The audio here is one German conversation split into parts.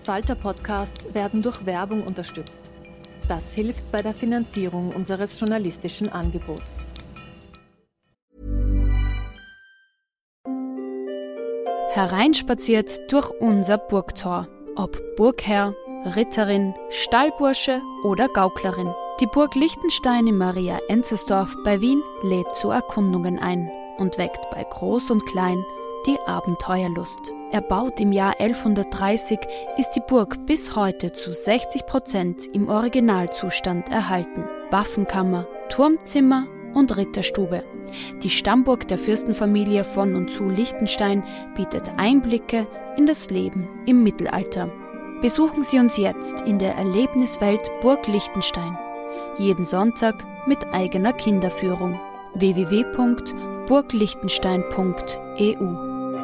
Falter-Podcasts werden durch Werbung unterstützt. Das hilft bei der Finanzierung unseres journalistischen Angebots. Hereinspaziert durch unser Burgtor. Ob Burgherr, Ritterin, Stallbursche oder Gauklerin. Die Burg Liechtenstein in Maria-Enzersdorf bei Wien lädt zu Erkundungen ein und weckt bei Groß und Klein die Abenteuerlust. Erbaut im Jahr 1130 ist die Burg bis heute zu 60% im Originalzustand erhalten. Waffenkammer, Turmzimmer und Ritterstube. Die Stammburg der Fürstenfamilie von und zu Liechtenstein bietet Einblicke in das Leben im Mittelalter. Besuchen Sie uns jetzt in der Erlebniswelt Burg Liechtenstein. Jeden Sonntag mit eigener Kinderführung. www.burgliechtenstein.eu.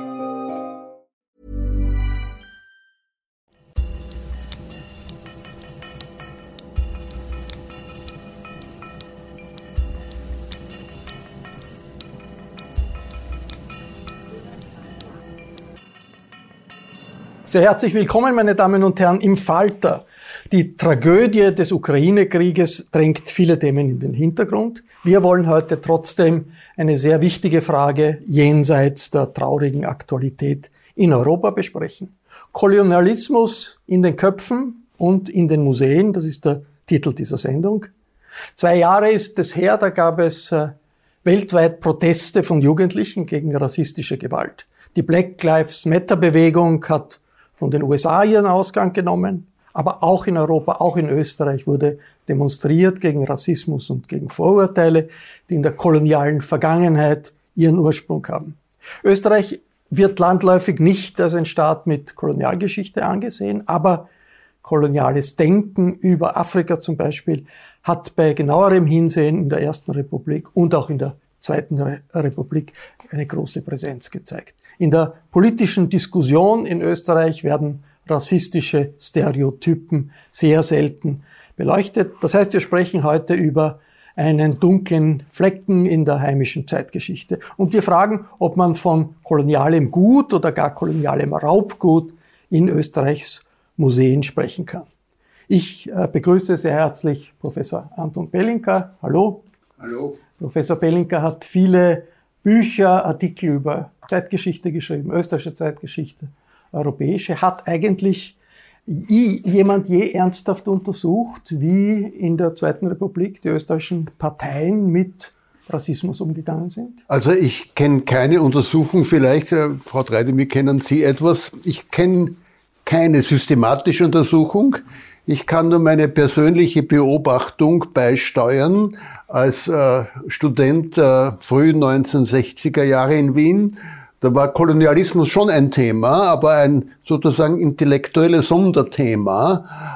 Sehr herzlich willkommen, meine Damen und Herren, im Falter. Die Tragödie des Ukraine-Krieges drängt viele Themen in den Hintergrund. Wir wollen heute trotzdem eine sehr wichtige Frage jenseits der traurigen Aktualität in Europa besprechen. Kolonialismus in den Köpfen und in den Museen, das ist der Titel dieser Sendung. 2 Jahre ist es her, da gab es weltweit Proteste von Jugendlichen gegen rassistische Gewalt. Die Black Lives Matter-Bewegung hat von den USA ihren Ausgang genommen, aber auch in Europa, auch in Österreich wurde demonstriert gegen Rassismus und gegen Vorurteile, die in der kolonialen Vergangenheit ihren Ursprung haben. Österreich wird landläufig nicht als ein Staat mit Kolonialgeschichte angesehen, aber koloniales Denken über Afrika zum Beispiel hat bei genauerem Hinsehen in der Ersten Republik und auch in der Zweiten Republik eine große Präsenz gezeigt. In der politischen Diskussion in Österreich werden rassistische Stereotypen sehr selten beleuchtet. Das heißt, wir sprechen heute über einen dunklen Flecken in der heimischen Zeitgeschichte. Und wir fragen, ob man von kolonialem Gut oder gar kolonialem Raubgut in Österreichs Museen sprechen kann. Ich begrüße sehr herzlich Professor Anton Belinka. Hallo. Hallo. Professor Belinka hat viele Bücher, Artikel über Zeitgeschichte geschrieben, österreichische Zeitgeschichte, europäische. Hat eigentlich jemand je ernsthaft untersucht, wie in der Zweiten Republik die österreichischen Parteien mit Rassismus umgegangen sind? Also ich kenne keine Untersuchung, vielleicht, Frau Treidemir, kennen Sie etwas. Ich kenne keine systematische Untersuchung. Ich kann nur meine persönliche Beobachtung beisteuern als Student frühen 1960er Jahre in Wien. Da war Kolonialismus schon ein Thema, aber ein sozusagen intellektuelles Sonderthema.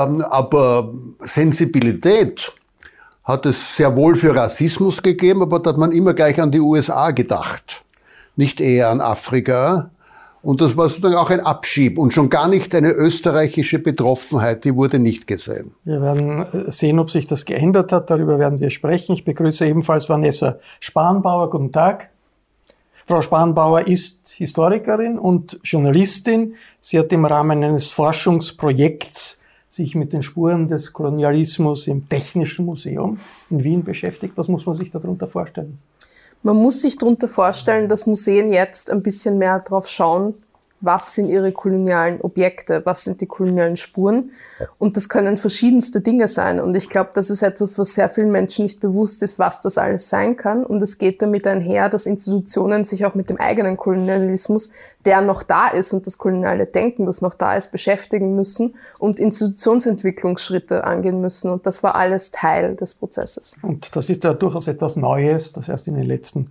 Aber Sensibilität hat es sehr wohl für Rassismus gegeben, aber da hat man immer gleich an die USA gedacht, nicht eher an Afrika. Und das war sozusagen auch ein Abschieb und schon gar nicht eine österreichische Betroffenheit, die wurde nicht gesehen. Wir werden sehen, ob sich das geändert hat, darüber werden wir sprechen. Ich begrüße ebenfalls Vanessa Spanbauer. Guten Tag. Frau Spanbauer ist Historikerin und Journalistin. Sie hat im Rahmen eines Forschungsprojekts sich mit den Spuren des Kolonialismus im Technischen Museum in Wien beschäftigt. Was muss man sich darunter vorstellen? Man muss sich darunter vorstellen, dass Museen jetzt ein bisschen mehr drauf schauen, was sind ihre kolonialen Objekte, was sind die kolonialen Spuren. Und das können verschiedenste Dinge sein. Und ich glaube, das ist etwas, was sehr vielen Menschen nicht bewusst ist, was das alles sein kann. Und es geht damit einher, dass Institutionen sich auch mit dem eigenen Kolonialismus, der noch da ist, und das koloniale Denken, das noch da ist, beschäftigen müssen und Institutionsentwicklungsschritte angehen müssen. Und das war alles Teil des Prozesses. Und das ist ja durchaus etwas Neues, das erst in den letzten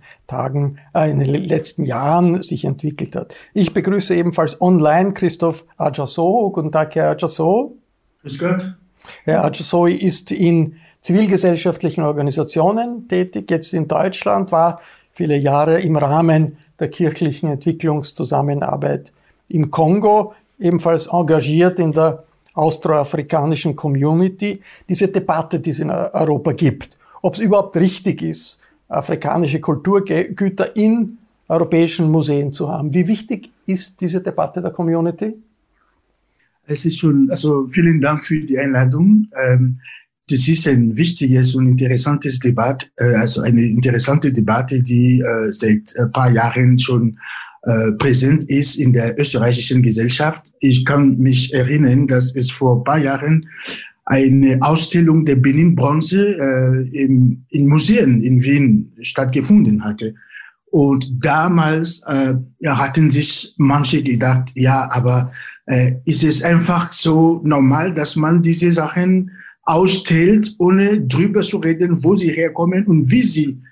Jahren sich entwickelt hat. Ich begrüße ebenfalls online Christoph Adjaso. Guten Tag, Herr Adjaso. Grüß Gott. Herr Adjaso ist in zivilgesellschaftlichen Organisationen tätig, jetzt in Deutschland, war viele Jahre im Rahmen der kirchlichen Entwicklungszusammenarbeit im Kongo, ebenfalls engagiert in der austroafrikanischen Community. Diese Debatte, die es in Europa gibt, ob es überhaupt richtig ist, afrikanische Kulturgüter in europäischen Museen zu haben. Wie wichtig ist diese Debatte der Community? es ist schon, also vielen Dank für die Einladung. Das ist ein wichtiges und interessantes Debatte, also eine interessante Debatte, die seit ein paar Jahren schon präsent ist in der österreichischen Gesellschaft. Ich kann mich erinnern, dass es vor ein paar Jahren eine Ausstellung der Benin-Bronze in Museen in Wien stattgefunden hatte. Und damals hatten sich manche gedacht, ja, aber ist es einfach so normal, dass man diese Sachen ausstellt, ohne drüber zu reden, wo sie herkommen und wie sie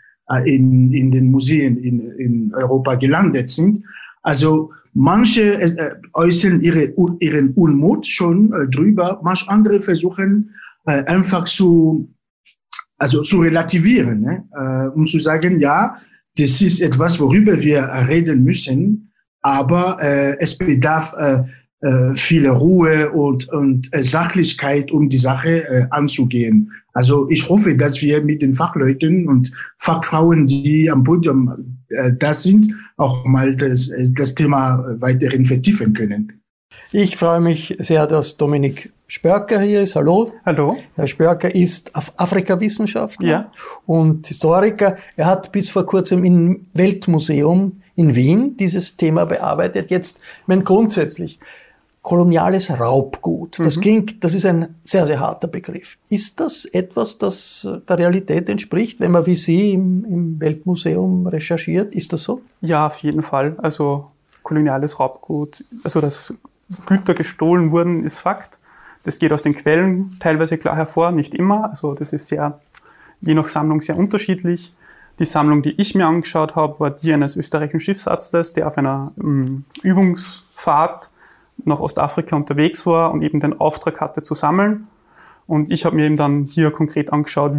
in den Museen in Europa gelandet sind. Also manche äußern ihren Unmut schon drüber, manche andere versuchen einfach zu relativieren, ne? Und zu sagen, ja, das ist etwas, worüber wir reden müssen, aber es bedarf viel Ruhe und Sachlichkeit, um die Sache anzugehen. Also ich hoffe, dass wir mit den Fachleuten und Fachfrauen, die am Podium da sind, auch mal das Thema weiterhin vertiefen können. Ich freue mich sehr, dass Dominik Spörker hier ist. Hallo. Hallo. Herr Spörker ist Afrikawissenschaftler und Historiker. Er hat bis vor kurzem im Weltmuseum in Wien dieses Thema bearbeitet. Jetzt, grundsätzlich, koloniales Raubgut. Das klingt, das ist ein sehr, sehr harter Begriff. Ist das etwas, das der Realität entspricht, wenn man wie Sie im Weltmuseum recherchiert? Ist das so? Ja, auf jeden Fall. Also koloniales Raubgut, also dass Güter gestohlen wurden, ist Fakt. Das geht aus den Quellen teilweise klar hervor, nicht immer. Also das ist je nach Sammlung sehr unterschiedlich. Die Sammlung, die ich mir angeschaut habe, war die eines österreichischen Schiffsarztes, der auf einer Übungsfahrt nach Ostafrika unterwegs war und eben den Auftrag hatte zu sammeln. Und ich habe mir eben dann hier konkret angeschaut,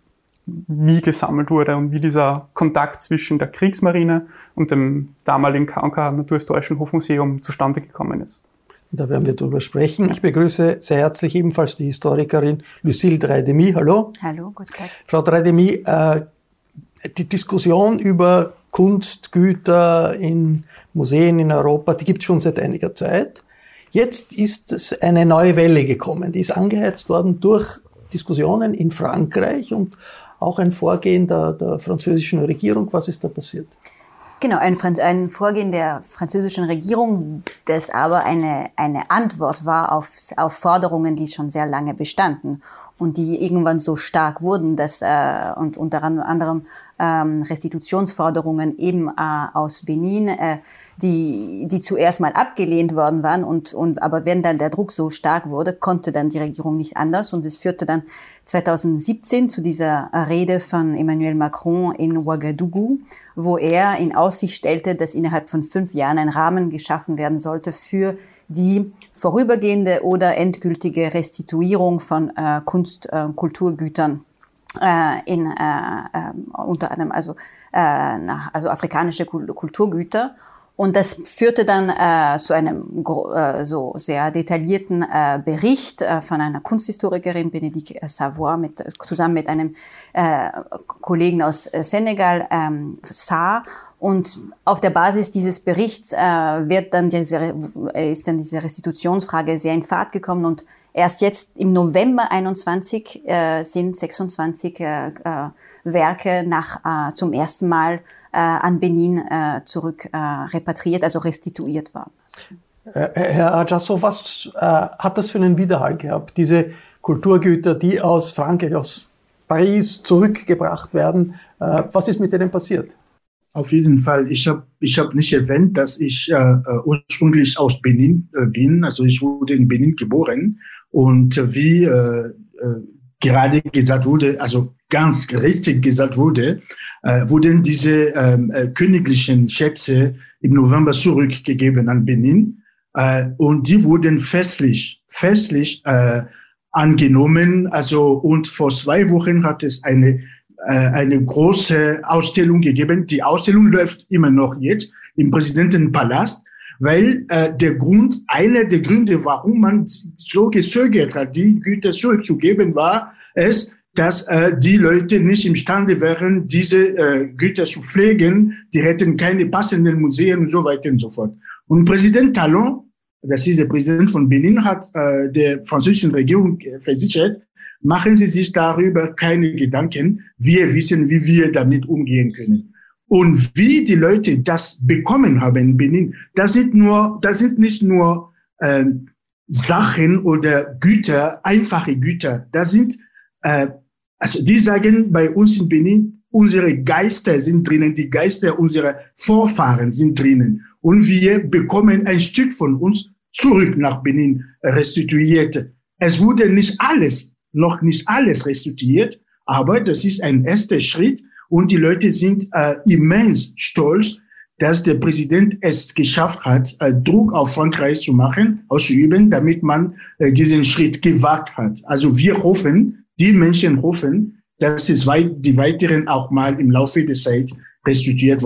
wie gesammelt wurde und wie dieser Kontakt zwischen der Kriegsmarine und dem damaligen K&K Naturhistorischen Hofmuseum zustande gekommen ist. Da werden wir drüber sprechen. Ich begrüße sehr herzlich ebenfalls die Historikerin Lucille Drey-Demy. Hallo. Hallo, guten Tag. Frau Drey-Demy, die Diskussion über Kunstgüter in Museen in Europa, die gibt es schon seit einiger Zeit. Jetzt ist es eine neue Welle gekommen. Die ist angeheizt worden durch Diskussionen in Frankreich und auch ein Vorgehen der französischen Regierung. Was ist da passiert? Genau, ein Vorgehen der französischen Regierung, das aber eine Antwort war auf Forderungen, die schon sehr lange bestanden und die irgendwann so stark wurden, dass und unter anderem Restitutionsforderungen eben aus Benin, die zuerst mal abgelehnt worden waren aber wenn dann der Druck so stark wurde, konnte dann die Regierung nicht anders und es führte dann 2017 zu dieser Rede von Emmanuel Macron in Ouagadougou, wo er in Aussicht stellte, dass innerhalb von 5 Jahren ein Rahmen geschaffen werden sollte für die vorübergehende oder endgültige Restituierung von Kulturgütern unter anderem also afrikanische Kulturgüter. Und das führte dann zu einem so sehr detaillierten Bericht von einer Kunsthistorikerin, Bénédicte Savoy, zusammen mit einem Kollegen aus Senegal, Sarr. Und auf der Basis dieses Berichts ist dann diese Restitutionsfrage sehr in Fahrt gekommen. Und erst jetzt im November 21 sind 26 Werke zum ersten Mal an Benin zurück repatriiert, also restituiert worden. Herr Adjasso, was hat das für einen Widerhall gehabt? Diese Kulturgüter, die aus Frankreich, aus Paris zurückgebracht werden, was ist mit denen passiert? Auf jeden Fall. Ich hab nicht erwähnt, dass ich ursprünglich aus Benin bin. Also ich wurde in Benin geboren und wie gerade gesagt wurde, also ganz richtig gesagt wurde, wurden diese königlichen Schätze im November zurückgegeben an Benin und die wurden festlich angenommen. Also und vor 2 Wochen hat es eine große Ausstellung gegeben. Die Ausstellung läuft immer noch jetzt im Präsidentenpalast, weil einer der Gründe, warum man so gezögert hat, die Güter zurückzugeben, war es, dass die Leute nicht imstande wären, diese Güter zu pflegen. Die hätten keine passenden Museen und so weiter und so fort. Und Präsident Talon, das ist der Präsident von Benin, hat der französischen Regierung versichert, machen Sie sich darüber keine Gedanken. Wir wissen, wie wir damit umgehen können. Und wie die Leute das bekommen haben in Benin, das sind nicht nur Sachen oder Güter, einfache Güter. Das sind, also die sagen bei uns in Benin, unsere Geister sind drinnen, die Geister unserer Vorfahren sind drinnen. Und wir bekommen ein Stück von uns zurück nach Benin restituiert. Es wurde noch nicht alles restituiert, aber das ist ein erster Schritt und die Leute sind immens stolz, dass der Präsident es geschafft hat, Druck auf Frankreich auszuüben, damit man diesen Schritt gewagt hat. Also die Menschen hoffen, dass es die weiteren auch mal im Laufe der Zeit restituiert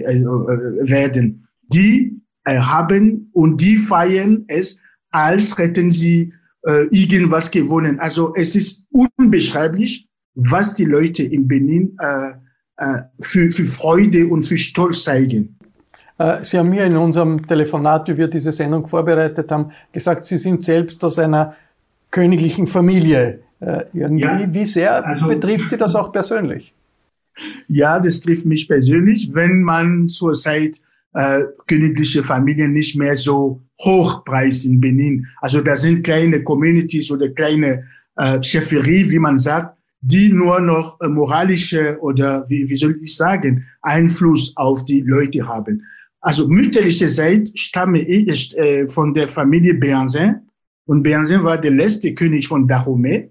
werden. Die haben und die feiern es, als hätten sie irgendwas gewonnen. Also es ist unbeschreiblich, was die Leute in Benin für Freude und für Stolz zeigen. Sie haben mir in unserem Telefonat, wie wir diese Sendung vorbereitet haben, gesagt, Sie sind selbst aus einer königlichen Familie. Wie sehr betrifft Sie das auch persönlich? Ja, das trifft mich persönlich, wenn man zurzeit königliche Familien nicht mehr so hoch preist in Benin. Also da sind kleine Communities oder kleine Chefferie, wie man sagt, die nur noch moralische oder wie soll ich sagen, Einfluss auf die Leute haben. Also mütterlicherseits stamme ich von der Familie Béhanzin und Béhanzin war der letzte König von Dahomey,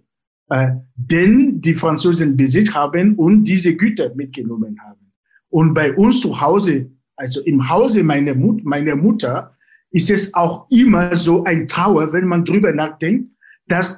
den die Franzosen besiegt haben und diese Güter mitgenommen haben. Und bei uns zu Hause, also im Hause meiner Mutter, ist es auch immer so ein Trauer, wenn man drüber nachdenkt, dass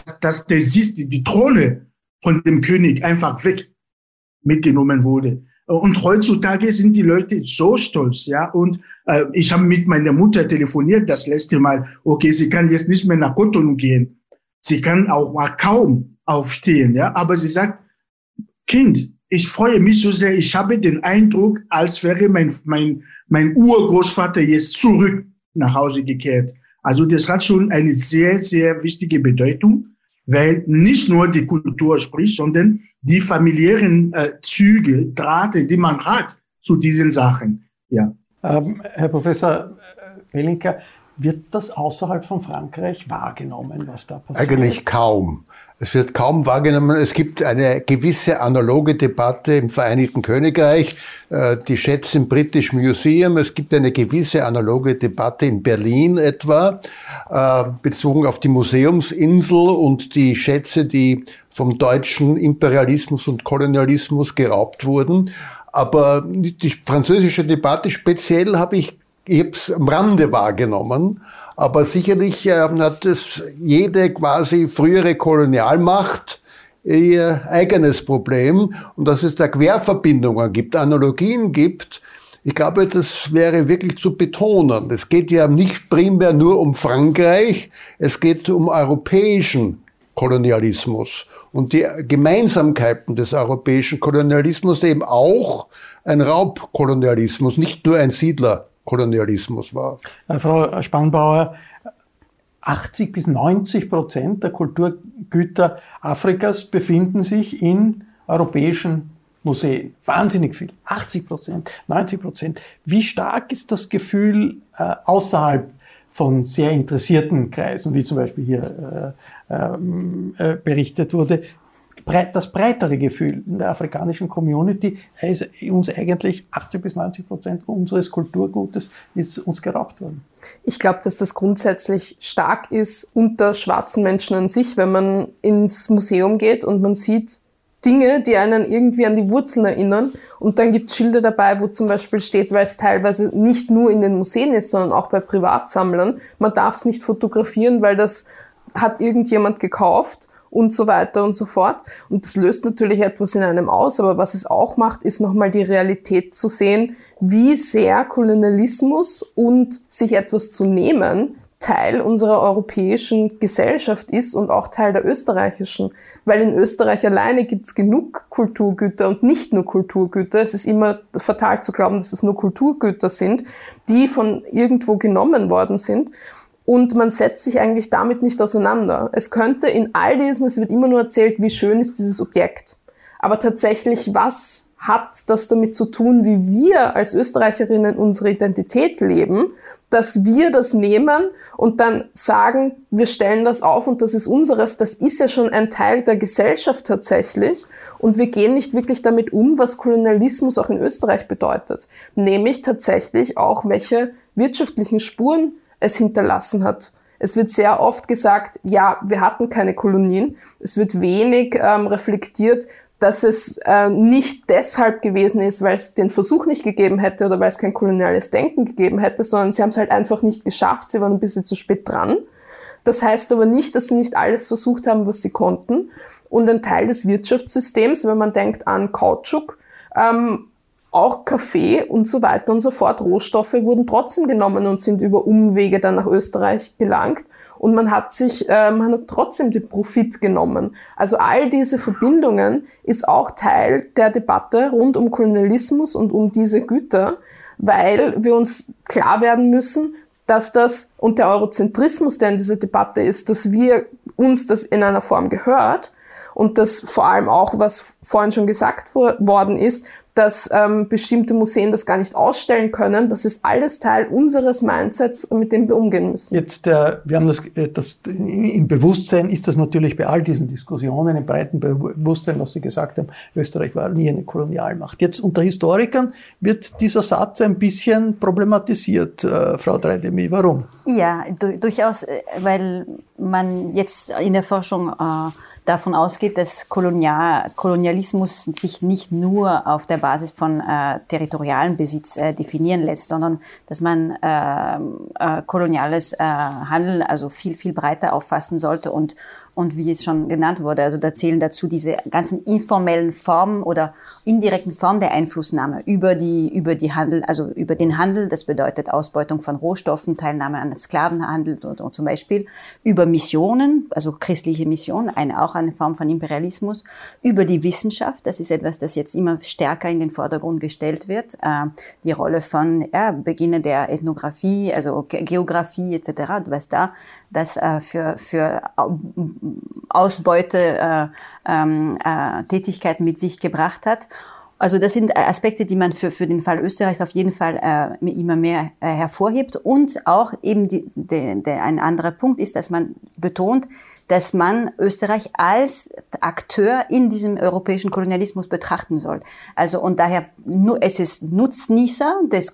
die Throne von dem König einfach mitgenommen wurde. Und heutzutage sind die Leute so stolz, ja. Und ich habe mit meiner Mutter telefoniert das letzte Mal. Okay, sie kann jetzt nicht mehr nach Cotonou gehen. Sie kann auch mal kaum aufstehen, ja. Aber sie sagt, Kind, ich freue mich so sehr. Ich habe den Eindruck, als wäre mein Urgroßvater jetzt zurück nach Hause gekehrt. Also das hat schon eine sehr, sehr wichtige Bedeutung, weil nicht nur die Kultur spricht, sondern die familiären Züge, Drahte, die man hat zu diesen Sachen. Ja. Herr Professor Belinka, wird das außerhalb von Frankreich wahrgenommen, was da passiert? Eigentlich kaum. Es wird kaum wahrgenommen. Es gibt eine gewisse analoge Debatte im Vereinigten Königreich, die Schätze im British Museum. Es gibt eine gewisse analoge Debatte in Berlin etwa, bezogen auf die Museumsinsel und die Schätze, die vom deutschen Imperialismus und Kolonialismus geraubt wurden. Aber die französische Debatte speziell ich habe es am Rande wahrgenommen, aber sicherlich hat es jede quasi frühere Kolonialmacht ihr eigenes Problem und dass es da Querverbindungen gibt, Analogien gibt. Ich glaube, das wäre wirklich zu betonen. Es geht ja nicht primär nur um Frankreich, es geht um europäischen Kolonialismus und die Gemeinsamkeiten des europäischen Kolonialismus, der eben auch ein Raubkolonialismus, nicht nur ein Siedlerkolonialismus war. Frau Spanbauer, 80-90% der Kulturgüter Afrikas befinden sich in europäischen Museen. Wahnsinnig viel. 80%, 90%. Wie stark ist das Gefühl außerhalb von sehr interessierten Kreisen, wie zum Beispiel hier berichtet wurde, das breitere Gefühl in der afrikanischen Community ist uns eigentlich 80-90% unseres Kulturgutes ist uns geraubt worden. Ich glaube, dass das grundsätzlich stark ist unter schwarzen Menschen an sich, wenn man ins Museum geht und man sieht Dinge, die einen irgendwie an die Wurzeln erinnern. Und dann gibt es Schilder dabei, wo zum Beispiel steht, weil es teilweise nicht nur in den Museen ist, sondern auch bei Privatsammlern, man darf es nicht fotografieren, weil das hat irgendjemand gekauft und so weiter und so fort. Und das löst natürlich etwas in einem aus, aber was es auch macht, ist nochmal die Realität zu sehen, wie sehr Kolonialismus und sich etwas zu nehmen Teil unserer europäischen Gesellschaft ist und auch Teil der österreichischen. Weil in Österreich alleine gibt's genug Kulturgüter und nicht nur Kulturgüter. Es ist immer fatal zu glauben, dass es nur Kulturgüter sind, die von irgendwo genommen worden sind. Und man setzt sich eigentlich damit nicht auseinander. Es könnte in all diesen, es wird immer nur erzählt, wie schön ist dieses Objekt. Aber tatsächlich, was hat das damit zu tun, wie wir als Österreicherinnen unsere Identität leben, dass wir das nehmen und dann sagen, wir stellen das auf und das ist unseres, das ist ja schon ein Teil der Gesellschaft tatsächlich und wir gehen nicht wirklich damit um, was Kolonialismus auch in Österreich bedeutet. Nämlich tatsächlich auch, welche wirtschaftlichen Spuren es hinterlassen hat. Es wird sehr oft gesagt, ja, wir hatten keine Kolonien. Es wird wenig reflektiert, dass es nicht deshalb gewesen ist, weil es den Versuch nicht gegeben hätte oder weil es kein koloniales Denken gegeben hätte, sondern sie haben es halt einfach nicht geschafft, sie waren ein bisschen zu spät dran. Das heißt aber nicht, dass sie nicht alles versucht haben, was sie konnten. Und ein Teil des Wirtschaftssystems, wenn man denkt an Kautschuk, auch Kaffee und so weiter und so fort, Rohstoffe wurden trotzdem genommen und sind über Umwege dann nach Österreich gelangt. Und man hat trotzdem den Profit genommen. Also all diese Verbindungen ist auch Teil der Debatte rund um Kolonialismus und um diese Güter, weil wir uns klar werden müssen, dass das und der Eurozentrismus, der in dieser Debatte ist, dass wir uns das in einer Form gehört und das vor allem auch, was vorhin schon gesagt worden ist, dass bestimmte Museen das gar nicht ausstellen können. Das ist alles Teil unseres Mindsets, mit dem wir umgehen müssen. Jetzt, wir haben das im Bewusstsein ist das natürlich bei all diesen Diskussionen, im breiten Bewusstsein, was Sie gesagt haben, Österreich war nie eine Kolonialmacht. Jetzt unter Historikern wird dieser Satz ein bisschen problematisiert, Frau Dreidemi. Warum? Ja, durchaus, weil man jetzt in der Forschung davon ausgeht, dass Kolonialismus sich nicht nur auf der Basis von territorialem Besitz definieren lässt, sondern dass man koloniales Handeln also viel, viel breiter auffassen sollte und wie es schon genannt wurde, also da zählen dazu diese ganzen informellen Formen oder indirekten Formen der Einflussnahme über die Handel, also über den Handel, das bedeutet Ausbeutung von Rohstoffen, Teilnahme an Sklavenhandel zum Beispiel, über Missionen, also christliche Missionen, auch eine Form von Imperialismus, über die Wissenschaft, das ist etwas, das jetzt immer stärker in den Vordergrund gestellt wird, die Rolle von Beginne der Ethnographie, also Geografie etc., was da das für Ausbeute Tätigkeiten mit sich gebracht hat. Also das sind Aspekte, die man für den Fall Österreichs auf jeden Fall immer mehr hervorhebt. Und auch eben ein anderer Punkt ist, dass man betont, dass man Österreich als Akteur in diesem europäischen Kolonialismus betrachten soll. Also und daher es ist Nutznießer des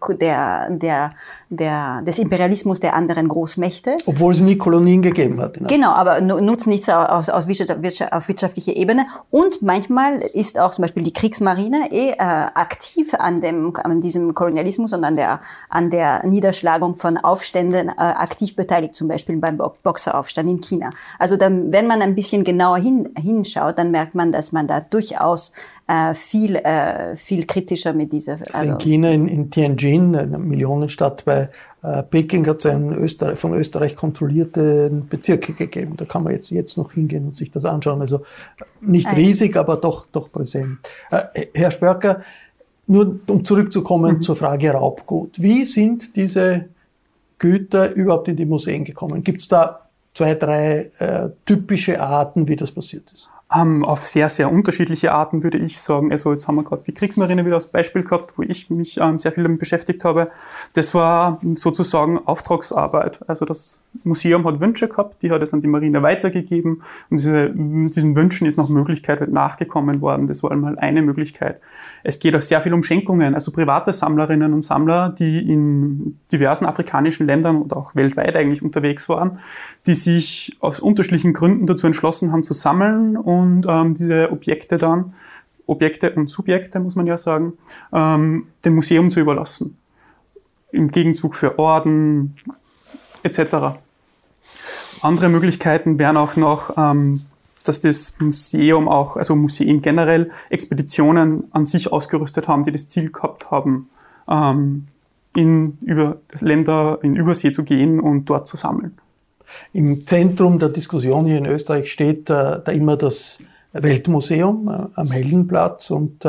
Imperialismus der anderen Großmächte. Obwohl es nie Kolonien gegeben hat. Genau, aber Nutznießer auf wirtschaftlicher Ebene. Und manchmal ist auch zum Beispiel die Kriegsmarine aktiv an diesem Kolonialismus und an der Niederschlagung von Aufständen aktiv beteiligt, zum Beispiel beim Boxeraufstand in China. Also wenn man ein bisschen genauer hinschaut, dann merkt man, dass man da durchaus viel kritischer mit dieser... Also in China, in Tianjin, eine Millionenstadt bei Peking, hat es einen von Österreich kontrollierten Bezirke gegeben. Da kann man jetzt noch hingehen und sich das anschauen. Also nicht riesig, aber doch präsent. Herr Spörker, nur um zurückzukommen zur Frage Raubgut. Wie sind diese Güter überhaupt in die Museen gekommen? Gibt es da 2, 3 typische Arten, wie das passiert ist? Auf sehr, sehr unterschiedliche Arten, würde ich sagen. Also jetzt haben wir gerade die Kriegsmarine wieder als Beispiel gehabt, wo ich mich sehr viel damit beschäftigt habe. Das war sozusagen Auftragsarbeit. Also das Museum hat Wünsche gehabt, die hat es an die Marine weitergegeben und diesen Wünschen ist nach Möglichkeit nachgekommen worden. Das war einmal eine Möglichkeit. Es geht auch sehr viel um Schenkungen, also private Sammlerinnen und Sammler, die in diversen afrikanischen Ländern und auch weltweit eigentlich unterwegs waren, die sich aus unterschiedlichen Gründen dazu entschlossen haben zu sammeln und diese Objekte und Subjekte, muss man ja sagen, dem Museum zu überlassen. Im Gegenzug für Orden etc. Andere Möglichkeiten wären auch noch, dass das Museum auch, also Museen generell, Expeditionen an sich ausgerüstet haben, die das Ziel gehabt haben, über Länder in Übersee zu gehen und dort zu sammeln. Im Zentrum der Diskussion hier in Österreich steht da immer das Weltmuseum am Heldenplatz und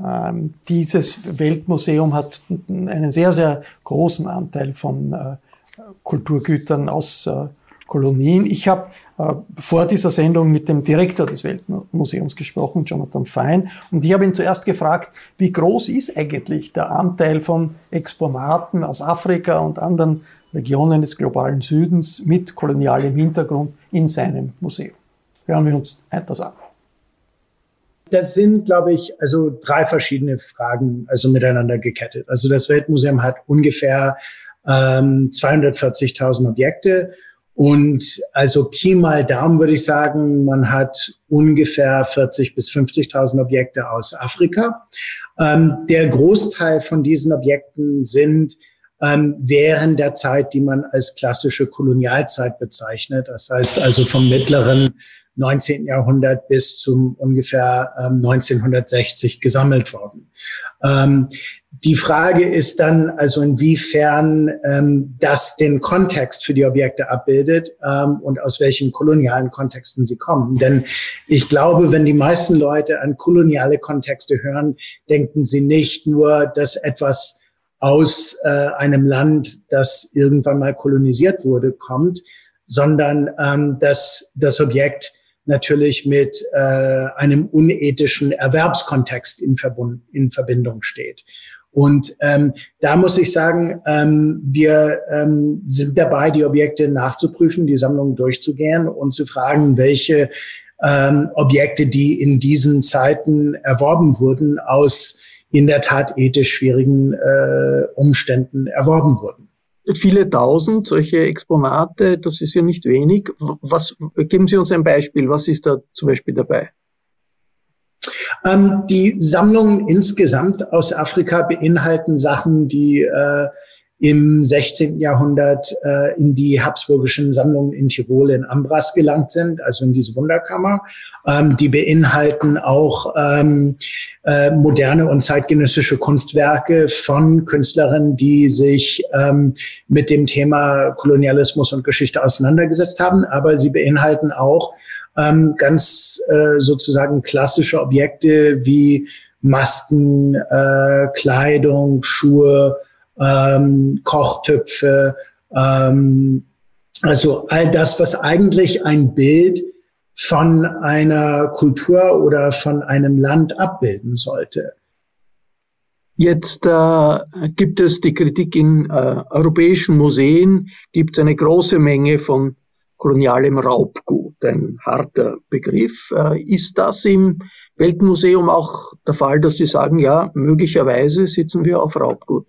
dieses Weltmuseum hat einen sehr, sehr großen Anteil von Kulturgütern aus Kolonien. Ich habe vor dieser Sendung mit dem Direktor des Weltmuseums gesprochen, Jonathan Fein, und ich habe ihn zuerst gefragt, wie groß ist eigentlich der Anteil von Exponaten aus Afrika und anderen Regionen des globalen Südens mit kolonialem Hintergrund in seinem Museum. Hören wir uns das an. Das sind, glaube ich, also 3 verschiedene Fragen, also miteinander gekettet. Also das Weltmuseum hat ungefähr 240.000 Objekte. Und also Pi mal Daumen würde ich sagen, man hat ungefähr 40.000 bis 50.000 Objekte aus Afrika. Der Großteil von diesen Objekten sind während der Zeit, die man als klassische Kolonialzeit bezeichnet. Das heißt also vom mittleren 19. Jahrhundert bis zum ungefähr 1960 gesammelt worden. Die Frage ist dann also, inwiefern das den Kontext für die Objekte abbildet und aus welchen kolonialen Kontexten sie kommen. Denn ich glaube, wenn die meisten Leute an koloniale Kontexte hören, denken sie nicht nur, dass etwas aus einem Land, das irgendwann mal kolonisiert wurde, kommt, sondern dass das Objekt natürlich mit einem unethischen Erwerbskontext in Verbindung steht. Und da muss ich sagen, wir sind dabei, die Objekte nachzuprüfen, die Sammlung durchzugehen und zu fragen, welche Objekte, die in diesen Zeiten erworben wurden, aus in der Tat ethisch schwierigen Umständen erworben wurden. Viele tausend solche Exponate, das ist ja nicht wenig. Geben Sie uns ein Beispiel, was ist da zum Beispiel dabei? Die Sammlungen insgesamt aus Afrika beinhalten Sachen, die im 16. Jahrhundert in die habsburgischen Sammlungen in Tirol in Ambras gelangt sind, also in diese Wunderkammer. Die beinhalten auch moderne und zeitgenössische Kunstwerke von Künstlerinnen, die sich mit dem Thema Kolonialismus und Geschichte auseinandergesetzt haben. Aber sie beinhalten auch ganz sozusagen klassische Objekte wie Masken, Kleidung, Schuhe, Kochtöpfe, also all das, was eigentlich ein Bild von einer Kultur oder von einem Land abbilden sollte. Jetzt gibt es die Kritik in europäischen Museen, gibt es eine große Menge von kolonialem Raubgut, ein harter Begriff. Ist das im Weltmuseum auch der Fall, dass Sie sagen, ja, möglicherweise sitzen wir auf Raubgut?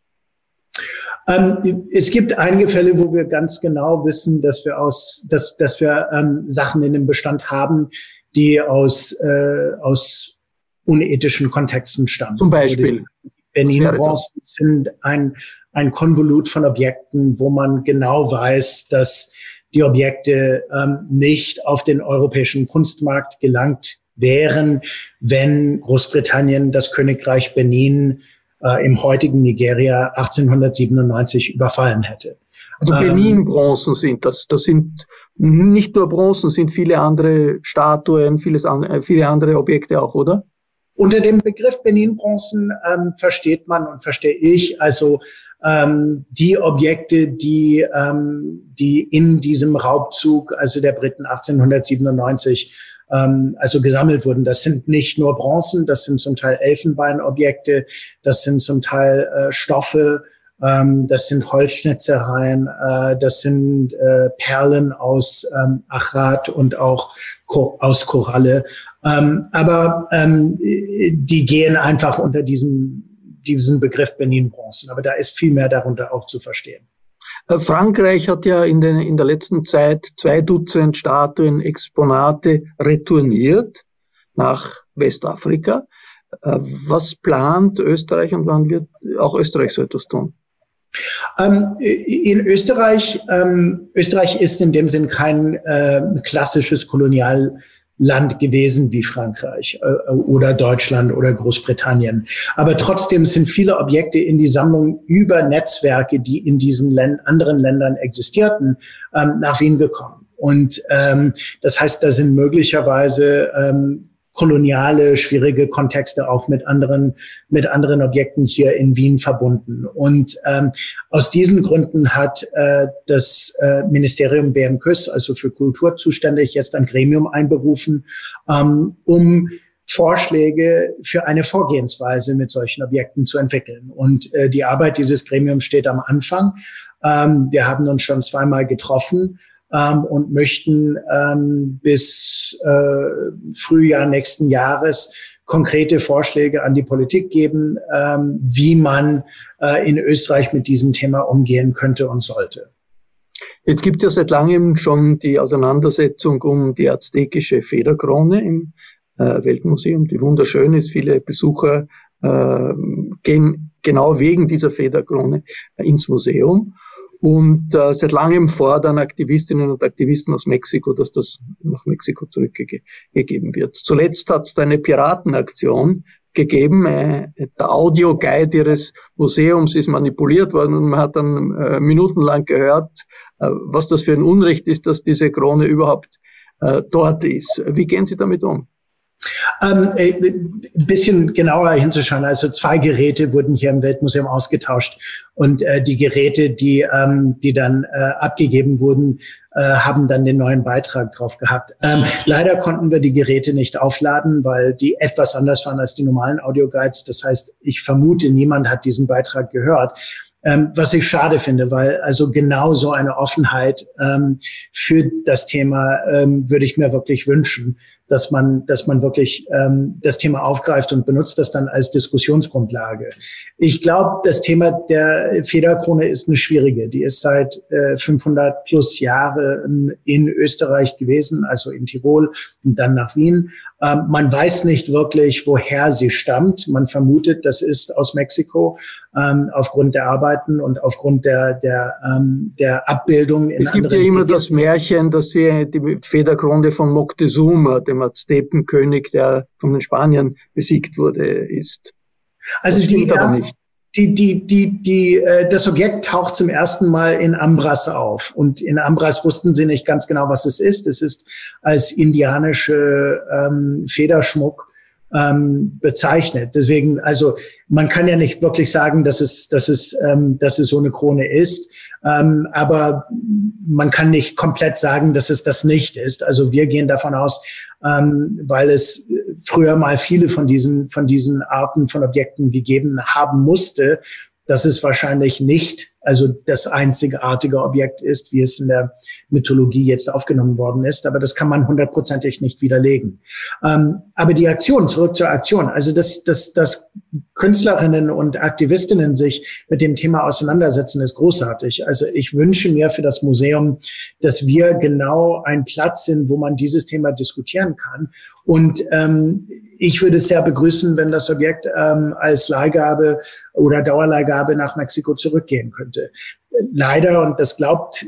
Es gibt einige Fälle, wo wir ganz genau wissen, dass wir Sachen in dem Bestand haben, die aus unethischen Kontexten stammen. Zum Beispiel? Benin-Bronzen sind ein Konvolut von Objekten, wo man genau weiß, dass die Objekte nicht auf den europäischen Kunstmarkt gelangt wären, wenn Großbritannien das Königreich Benin im heutigen Nigeria 1897 überfallen hätte. Also Benin-Bronzen sind das. Das sind nicht nur Bronzen, sind viele andere Statuen, viele andere Objekte auch, oder? Unter dem Begriff Benin-Bronzen versteht man und verstehe ich also die Objekte, die in diesem Raubzug, also der Briten 1897, also gesammelt wurden. Das sind nicht nur Bronzen, das sind zum Teil Elfenbeinobjekte, das sind zum Teil Stoffe, das sind Holzschnitzereien, das sind Perlen aus Achat und auch aus Koralle. Aber die gehen einfach unter diesen Begriff Benin-Bronzen. Aber da ist viel mehr darunter auch zu verstehen. Frankreich hat ja in der letzten Zeit 2 Dutzend Statuen, Exponate retourniert nach Westafrika. Was plant Österreich und wann wird auch Österreich so etwas tun? In Österreich ist in dem Sinn kein klassisches Kolonialland gewesen wie Frankreich oder Deutschland oder Großbritannien. Aber trotzdem sind viele Objekte in die Sammlung über Netzwerke, die in diesen anderen Ländern existierten, nach Wien gekommen. Und das heißt, da sind möglicherweise koloniale, schwierige Kontexte auch mit anderen Objekten hier in Wien verbunden. Und aus diesen Gründen hat das Ministerium BMKÜS, also für Kultur zuständig, jetzt ein Gremium einberufen, um Vorschläge für eine Vorgehensweise mit solchen Objekten zu entwickeln. Und die Arbeit dieses Gremiums steht am Anfang. Wir haben uns schon zweimal getroffen und möchten bis Frühjahr nächsten Jahres konkrete Vorschläge an die Politik geben, wie man in Österreich mit diesem Thema umgehen könnte und sollte. Jetzt gibt es ja seit langem schon die Auseinandersetzung um die aztekische Federkrone im Weltmuseum, die wunderschön ist. Viele Besucher gehen genau wegen dieser Federkrone ins Museum. Und seit langem fordern Aktivistinnen und Aktivisten aus Mexiko, dass das nach Mexiko zurückgegeben wird. Zuletzt hat es eine Piratenaktion gegeben. Der Audioguide ihres Museums ist manipuliert worden und man hat dann minutenlang gehört, was das für ein Unrecht ist, dass diese Krone überhaupt dort ist. Wie gehen Sie damit um? Ein bisschen genauer hinzuschauen. Also 2 Geräte wurden hier im Weltmuseum ausgetauscht und die Geräte, die dann abgegeben wurden, haben dann den neuen Beitrag drauf gehabt. Leider konnten wir die Geräte nicht aufladen, weil die etwas anders waren als die normalen Audioguides. Das heißt, ich vermute, niemand hat diesen Beitrag gehört. Was ich schade finde, weil also genau so eine Offenheit für das Thema würde ich mir wirklich wünschen, dass man wirklich das Thema aufgreift und benutzt das dann als Diskussionsgrundlage. Ich glaube, das Thema der Federkrone ist eine schwierige. Die ist seit 500 plus Jahren in Österreich gewesen, also in Tirol und dann nach Wien. Man weiß nicht wirklich, woher sie stammt. Man vermutet, das ist aus Mexiko aufgrund der Arbeiten und aufgrund der Abbildung in anderen. Es gibt ja immer das Märchen, dass sie die Federkrone von Moctezuma, dem Aztekenkönig, der von den Spaniern besiegt wurde, ist. Also das stimmt aber nicht. Das Objekt taucht zum ersten Mal in Ambras auf. Und in Ambras wussten sie nicht ganz genau, was es ist. Es ist als indianische Federschmuck bezeichnet. Deswegen, also man kann ja nicht wirklich sagen, dass es so eine Krone ist. Aber man kann nicht komplett sagen, dass es das nicht ist. Also wir gehen davon aus, weil es früher mal viele von diesen Arten von Objekten gegeben haben musste, dass es wahrscheinlich nicht also das einzigartige Objekt ist, wie es in der Mythologie jetzt aufgenommen worden ist. Aber das kann man 100%ig nicht widerlegen. Aber die Aktion, zurück zur Aktion, also dass Künstlerinnen und Aktivistinnen sich mit dem Thema auseinandersetzen, ist großartig. Also ich wünsche mir für das Museum, dass wir genau ein Platz sind, wo man dieses Thema diskutieren kann. Und ich würde es sehr begrüßen, wenn das Objekt als Leihgabe oder Dauerleihgabe nach Mexiko zurückgehen könnte. Leider, und das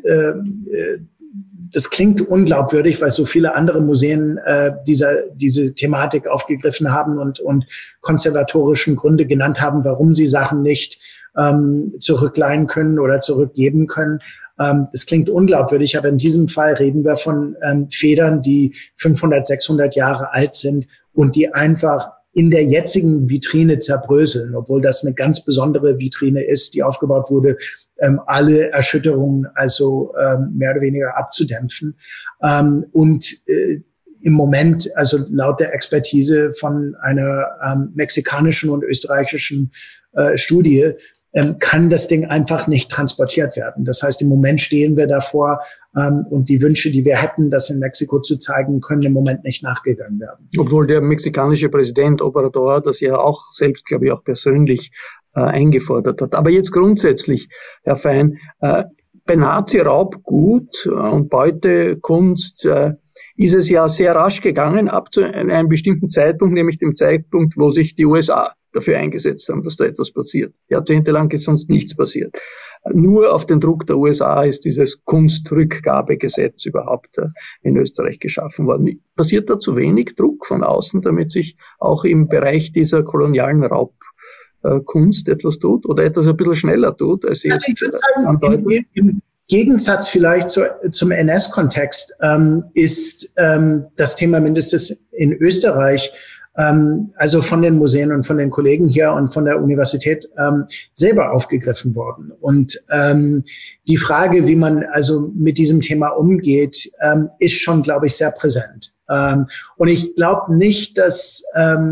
klingt unglaubwürdig, weil so viele andere Museen diese Thematik aufgegriffen haben und konservatorischen Gründe genannt haben, warum sie Sachen nicht zurückleihen können oder zurückgeben können. Das klingt unglaubwürdig, aber in diesem Fall reden wir von Federn, die 500, 600 Jahre alt sind und die einfach in der jetzigen Vitrine zerbröseln, obwohl das eine ganz besondere Vitrine ist, die aufgebaut wurde, alle Erschütterungen also mehr oder weniger abzudämpfen. Und im Moment, also laut der Expertise von einer mexikanischen und österreichischen Studie, kann das Ding einfach nicht transportiert werden. Das heißt, im Moment stehen wir davor und die Wünsche, die wir hätten, das in Mexiko zu zeigen, können im Moment nicht nachgegangen werden. Obwohl der mexikanische Präsident Obrador das ja auch selbst, glaube ich, auch persönlich eingefordert hat. Aber jetzt grundsätzlich, Herr Fein, bei Nazi-Raubgut und Beutekunst ist es ja sehr rasch gegangen, ab zu einem bestimmten Zeitpunkt, nämlich dem Zeitpunkt, wo sich die USA dafür eingesetzt haben, dass da etwas passiert. Jahrzehntelang ist sonst nichts passiert. Nur auf den Druck der USA ist dieses Kunstrückgabegesetz überhaupt in Österreich geschaffen worden. Passiert da zu wenig Druck von außen, damit sich auch im Bereich dieser kolonialen Raubkunst etwas tut oder etwas ein bisschen schneller tut, als Sie jetzt andeuten? Im Gegensatz vielleicht zum NS-Kontext ist das Thema mindestens in Österreich, also von den Museen und von den Kollegen hier und von der Universität selber aufgegriffen worden. Und die Frage, wie man also mit diesem Thema umgeht, ist schon, glaube ich, sehr präsent. Und ich glaube nicht, dass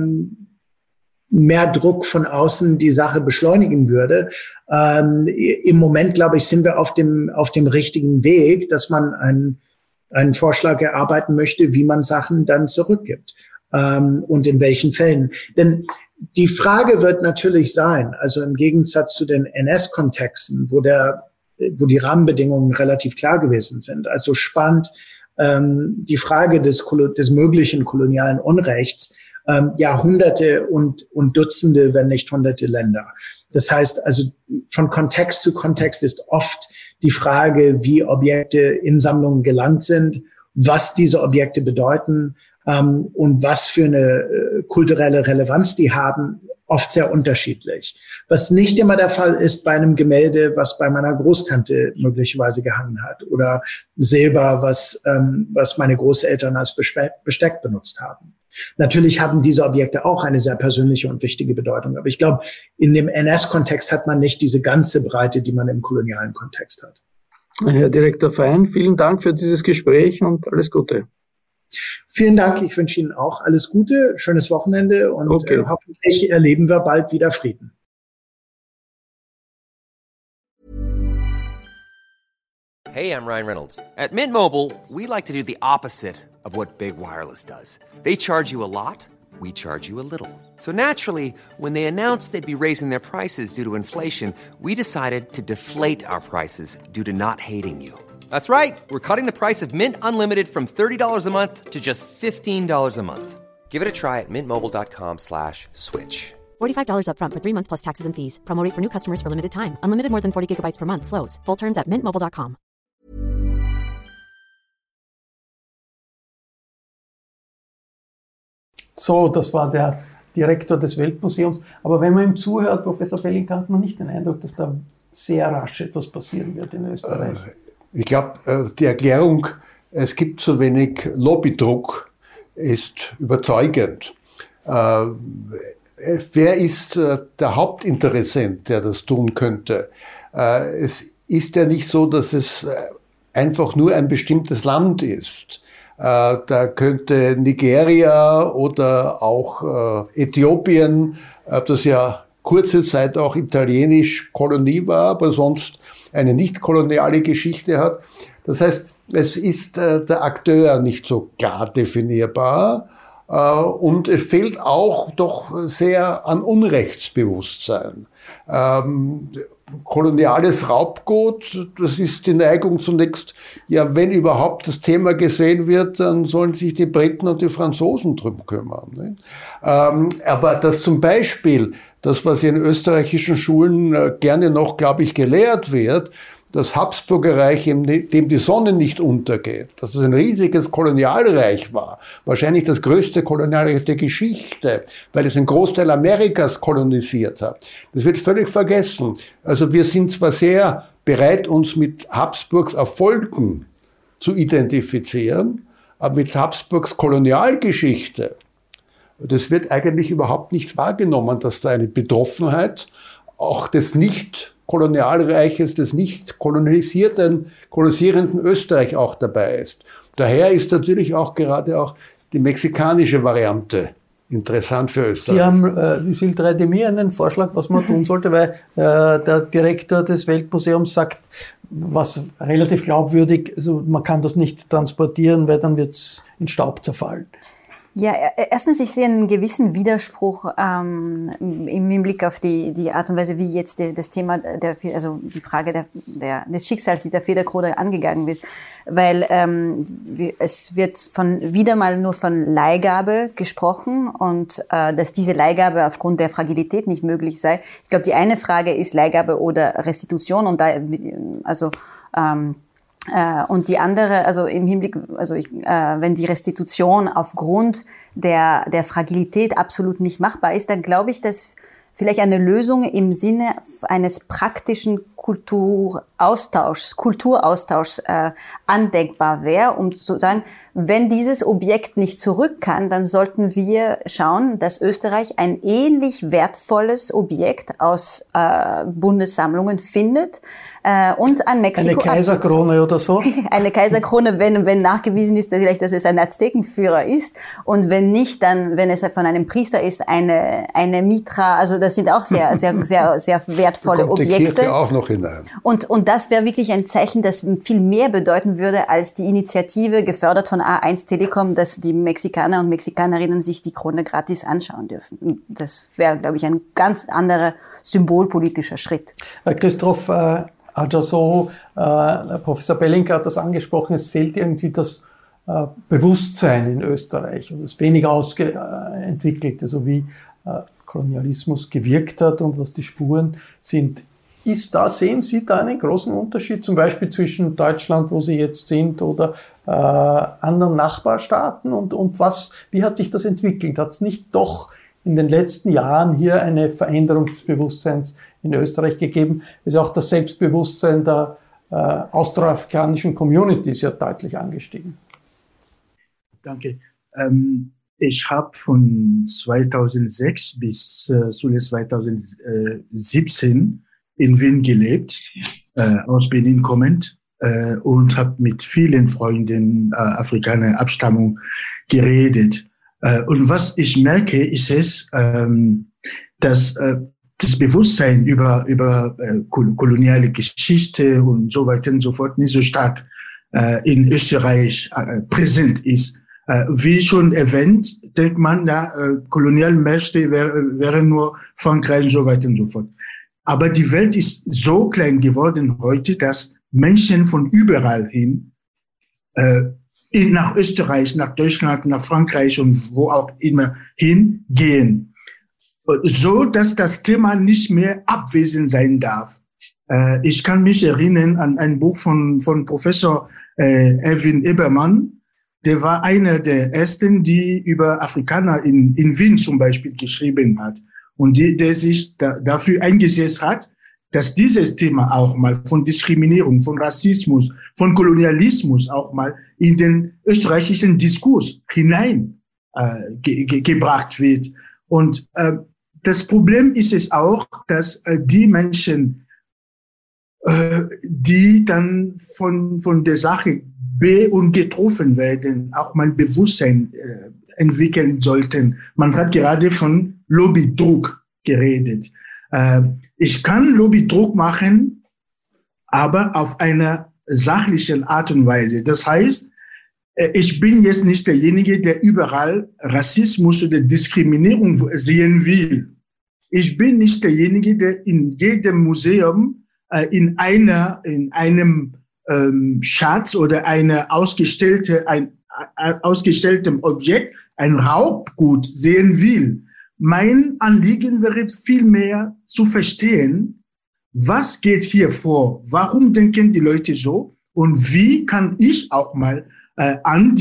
mehr Druck von außen die Sache beschleunigen würde. Im Moment, glaube ich, sind wir auf dem richtigen Weg, dass man einen Vorschlag erarbeiten möchte, wie man Sachen dann zurückgibt und in welchen Fällen. Denn die Frage wird natürlich sein, also im Gegensatz zu den NS-Kontexten, wo die Rahmenbedingungen relativ klar gewesen sind, also spannend die Frage des möglichen kolonialen Unrechts Jahrhunderte und Dutzende, wenn nicht hunderte Länder. Das heißt also, von Kontext zu Kontext ist oft die Frage, wie Objekte in Sammlungen gelangt sind, was diese Objekte bedeuten und was für eine kulturelle Relevanz die haben, oft sehr unterschiedlich. Was nicht immer der Fall ist bei einem Gemälde, was bei meiner Großtante möglicherweise gehangen hat, oder Silber, was meine Großeltern als Besteck benutzt haben. Natürlich haben diese Objekte auch eine sehr persönliche und wichtige Bedeutung. Aber ich glaube, in dem NS-Kontext hat man nicht diese ganze Breite, die man im kolonialen Kontext hat. Herr Direktor Fein, vielen Dank für dieses Gespräch und alles Gute. Vielen Dank. Ich wünsche Ihnen auch alles Gute, schönes Wochenende und hoffentlich erleben wir bald wieder Frieden. Hey, I'm Ryan Reynolds. At Mint Mobile, we like to do the opposite of what Big Wireless does. They charge you a lot, we charge you a little. So naturally, when they announced they'd be raising their prices due to inflation, we decided to deflate our prices due to not hating you. That's right. We're cutting the price of Mint Unlimited from $30 a month to just $15 a month. Give it a try at mintmobile.com/switch. $45 up front for 3 months plus taxes and fees. Promo rate for new customers for limited time. Unlimited more than 40 gigabytes per month. Slows full terms at mintmobile.com. So, das war der Direktor des Weltmuseums. Aber wenn man ihm zuhört, Professor Bellinger, hat man nicht den Eindruck, dass da sehr rasch etwas passieren wird in Österreich. Ich glaube, die Erklärung, es gibt zu wenig Lobbydruck, ist überzeugend. Wer ist der Hauptinteressent, der das tun könnte? Es ist ja nicht so, dass es einfach nur ein bestimmtes Land ist. Da könnte Nigeria oder auch Äthiopien, das ja kurze Zeit auch italienisch Kolonie war, aber sonst eine nicht koloniale Geschichte hat. Das heißt, es ist der Akteur nicht so klar definierbar und es fehlt auch doch sehr an Unrechtsbewusstsein. Koloniales Raubgut, das ist die Neigung zunächst, ja, wenn überhaupt das Thema gesehen wird, dann sollen sich die Briten und die Franzosen drum kümmern. Ne? Aber dass zum Beispiel das, was in österreichischen Schulen gerne noch, glaube ich, gelehrt wird, das Habsburgerreich, in dem die Sonne nicht untergeht, dass es ein riesiges Kolonialreich war, wahrscheinlich das größte Kolonialreich der Geschichte, weil es einen Großteil Amerikas kolonisiert hat. Das wird völlig vergessen. Also wir sind zwar sehr bereit, uns mit Habsburgs Erfolgen zu identifizieren, aber mit Habsburgs Kolonialgeschichte, das wird eigentlich überhaupt nicht wahrgenommen, dass da eine Betroffenheit auch des Nicht-Kolonialreiches, des nicht kolonisierenden Österreich auch dabei ist. Daher ist natürlich auch gerade auch die mexikanische Variante interessant für Österreich. Sie haben, Isilde Demir, einen Vorschlag, was man tun sollte, weil der Direktor des Weltmuseums sagt, was relativ glaubwürdig, also man kann das nicht transportieren, weil dann wird es in Staub zerfallen. Ja, erstens, ich sehe einen gewissen Widerspruch im Hinblick auf die Art und Weise, wie jetzt das Thema, also die Frage des Schicksals dieser Federkrone angegangen wird. Weil es wird wieder mal nur von Leihgabe gesprochen und dass diese Leihgabe aufgrund der Fragilität nicht möglich sei. Ich glaube, die eine Frage ist Leihgabe oder Restitution und da und die andere, also im Hinblick, wenn die Restitution aufgrund der Fragilität absolut nicht machbar ist, dann glaube ich, dass vielleicht eine Lösung im Sinne eines praktischen Kulturaustauschs andenkbar wäre, um zu sagen, wenn dieses Objekt nicht zurück kann, dann sollten wir schauen, dass Österreich ein ähnlich wertvolles Objekt aus Bundessammlungen findet und an Mexiko. Eine Kaiserkrone oder so? Eine Kaiserkrone, wenn nachgewiesen ist, dass es ein Aztekenführer ist, und wenn nicht, dann, wenn es von einem Priester ist, eine Mitra. Also das sind auch sehr, sehr, sehr, sehr wertvolle Objekte. Die Kirche auch noch hinein. Und das wäre wirklich ein Zeichen, das viel mehr bedeuten würde als die Initiative, gefördert von A1 Telekom, dass die Mexikaner und Mexikanerinnen sich die Krone gratis anschauen dürfen. Das wäre, glaube ich, ein ganz anderer symbolpolitischer Schritt. Christoph Adjassohu, Professor Bellinger hat das angesprochen, es fehlt irgendwie das Bewusstsein in Österreich und es ist wenig ausentwickelt, also wie Kolonialismus gewirkt hat und was die Spuren sind. Sehen Sie da einen großen Unterschied, zum Beispiel zwischen Deutschland, wo Sie jetzt sind, oder anderen Nachbarstaaten? Und wie hat sich das entwickelt? Hat es nicht doch in den letzten Jahren hier eine Veränderung des Bewusstseins in Österreich gegeben? Es ist auch das Selbstbewusstsein der austroafrikanischen Community ist ja deutlich angestiegen. Danke. Ich habe von 2006 bis zuletzt 2017 in Wien gelebt, aus Benin kommend, und habe mit vielen Freunden afrikaner Abstammung geredet. Und was ich merke, ist es, dass das Bewusstsein über koloniale Geschichte und so weiter und so fort nicht so stark in Österreich präsent ist. Wie schon erwähnt, denkt man, Kolonialmächte wären nur Frankreich und so weiter und so fort. Aber die Welt ist so klein geworden heute, dass Menschen von überall hin nach Österreich, nach Deutschland, nach Frankreich und wo auch immer hingehen. So, dass das Thema nicht mehr abwesend sein darf. Ich kann mich erinnern an ein Buch von Professor Erwin Ebermann. Der war einer der ersten, die über Afrikaner in Wien zum Beispiel geschrieben hat. Und der sich dafür eingesetzt hat, dass dieses Thema auch mal von Diskriminierung, von Rassismus, von Kolonialismus auch mal in den österreichischen Diskurs hinein gebracht wird. Und das Problem ist es auch, dass die Menschen, die dann von der Sache und getroffen werden, auch mal Bewusstsein entwickeln sollten. Man hat gerade von Lobbydruck geredet. Ich kann Lobbydruck machen, aber auf einer sachlichen Art und Weise. Das heißt, ich bin jetzt nicht derjenige, der überall Rassismus oder Diskriminierung sehen will. Ich bin nicht derjenige, der in jedem Museum in einem Schatz oder ein ausgestelltem Objekt ein Raubgut sehen will. Mein Anliegen wäre vielmehr zu verstehen, was geht hier vor? Warum denken die Leute so? Und wie kann ich auch mal an